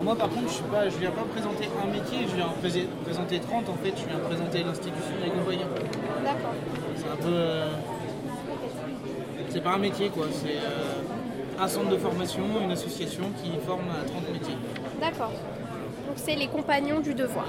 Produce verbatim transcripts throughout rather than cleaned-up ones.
moi par contre, je suis pas, je viens pas présenter un métier, je viens pré- présenter trente en fait, je viens présenter l'institution et compagnie. D'accord. C'est un peu... euh, c'est pas un métier quoi, c'est euh, un centre de formation, une association qui forme à trente métiers. D'accord. Donc c'est les compagnons du devoir.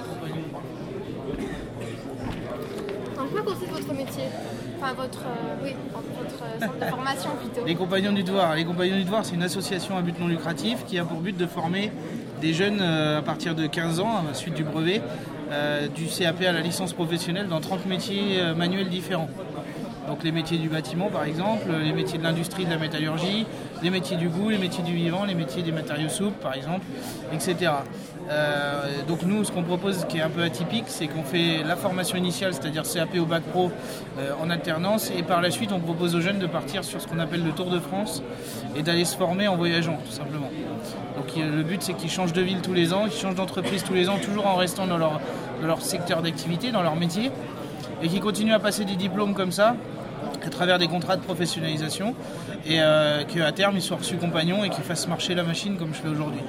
En quoi consiste votre métier? Enfin votre, euh, oui, votre euh, centre de formation plutôt. Les Compagnons du Devoir. Les Compagnons du Devoir, c'est une association à but non lucratif qui a pour but de former des jeunes euh, à partir de quinze ans, à la suite du brevet, euh, du C A P à la licence professionnelle dans trente métiers euh, manuels différents. Donc les métiers du bâtiment par exemple, les métiers de l'industrie, de la métallurgie, les métiers du goût, les métiers du vivant, les métiers des matériaux souples par exemple, et cetera. Euh, donc nous, ce qu'on propose qui est un peu atypique, c'est qu'on fait la formation initiale, c'est-à-dire C A P au bac pro euh, en alternance, et par la suite on propose aux jeunes de partir sur ce qu'on appelle le Tour de France et d'aller se former en voyageant tout simplement. Donc le but c'est qu'ils changent de ville tous les ans, qu'ils changent d'entreprise tous les ans, toujours en restant dans leur, dans leur secteur d'activité, dans leur métier, et qu'ils continuent à passer des diplômes comme ça, à travers des contrats de professionnalisation, et euh, qu'à terme ils soient reçus compagnons et qu'ils fassent marcher la machine comme je fais aujourd'hui.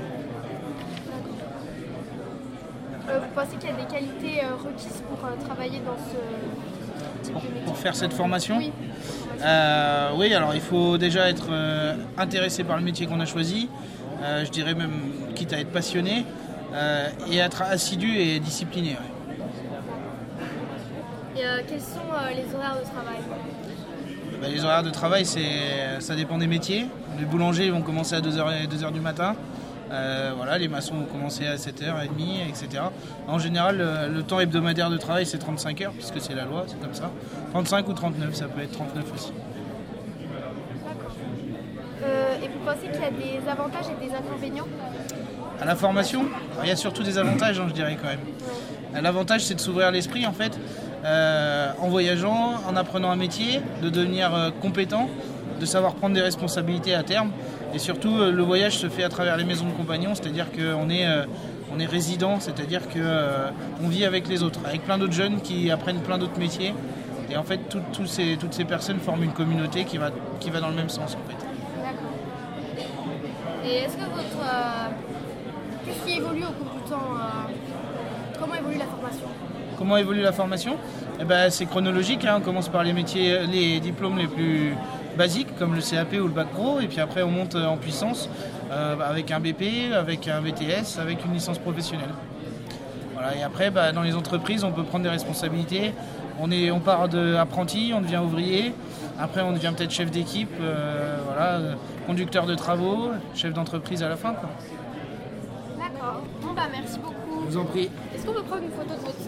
Euh, vous pensez qu'il y a des qualités euh, requises pour euh, travailler dans ce type Pour, de métier? pour faire cette formation Oui. Euh, oui, alors il faut déjà être euh, intéressé par le métier qu'on a choisi, euh, je dirais même quitte à être passionné, euh, et être assidu et discipliné. Ouais. Et euh, quels sont euh, les horaires de travail? Bah, les horaires de travail, c'est, ça dépend des métiers. Les boulangers vont commencer à deux heures du matin. Euh, voilà, les maçons vont commencer à sept heures trente, et cetera. En général, le, le temps hebdomadaire de travail, c'est trente-cinq heures, puisque c'est la loi, c'est comme ça. trente-cinq ou trente-neuf, ça peut être trente-neuf aussi. D'accord. Euh, et vous pensez qu'il y a des avantages et des inconvénients? À la formation, il y a surtout des avantages, hein, je dirais quand même. Ouais. L'avantage, c'est de s'ouvrir l'esprit, en fait, euh, en voyageant, en apprenant un métier, de devenir euh, compétent, de savoir prendre des responsabilités à terme. Et surtout, euh, le voyage se fait à travers les maisons de compagnons, c'est-à-dire qu'on est, euh, on est résident, c'est-à-dire qu'on euh, vit avec les autres, avec plein d'autres jeunes qui apprennent plein d'autres métiers. Et en fait, tout, tout ces, toutes ces personnes forment une communauté qui va, qui va dans le même sens, en fait. D'accord. Et est-ce que votre... Euh, qu'est-ce qui évolue au cours du temps euh, Comment évolue la formation? Comment évolue la formation? Eh ben, c'est chronologique, hein. On commence par les métiers, les diplômes les plus basiques, comme le C A P ou le bac pro, et puis après on monte en puissance euh, avec un B P, avec un B T S, avec une licence professionnelle. Voilà, et après, bah, dans les entreprises, on peut prendre des responsabilités. On, est, on part d'apprenti, on devient ouvrier, après on devient peut-être chef d'équipe, euh, voilà, euh, conducteur de travaux, chef d'entreprise à la fin, quoi. D'accord. Bon bah merci beaucoup. Je vous en prie. Est-ce qu'on peut prendre une photo de votre